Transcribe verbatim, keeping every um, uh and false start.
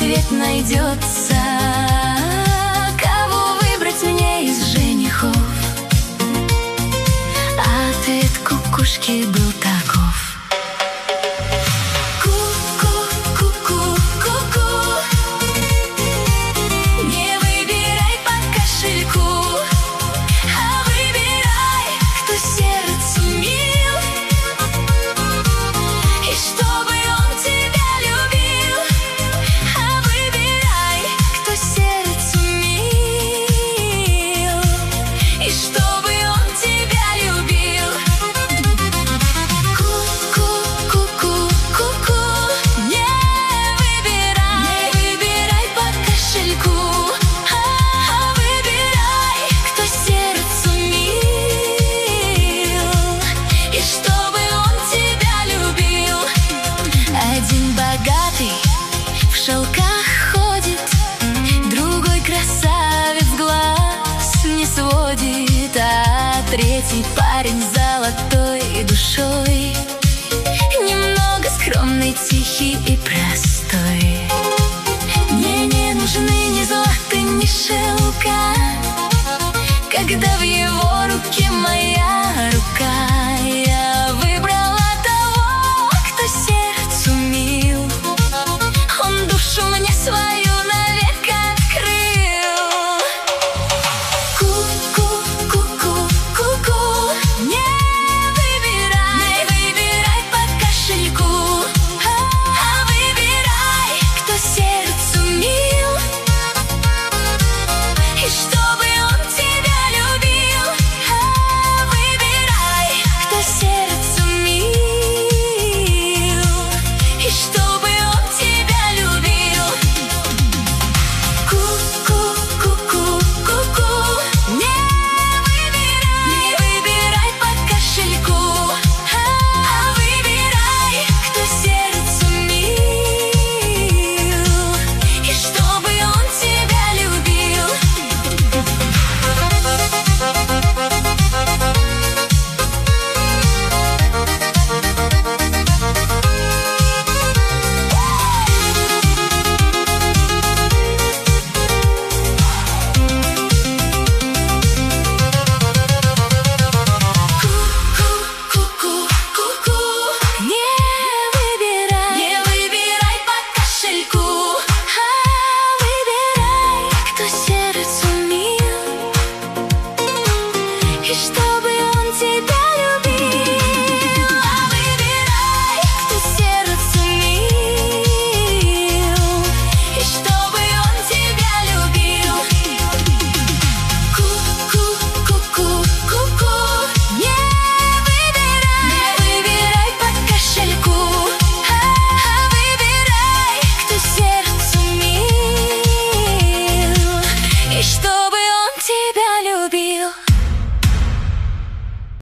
ответ найдется. Кого выбрать мне из женихов? Ответ кукушки был таков. Один богатый в шелках ходит, другой красавец глаз не сводит, а третий парень с золотой душой, немного скромный, тихий и простой. Мне не нужны ни золото, ни шелка, когда в его руке моя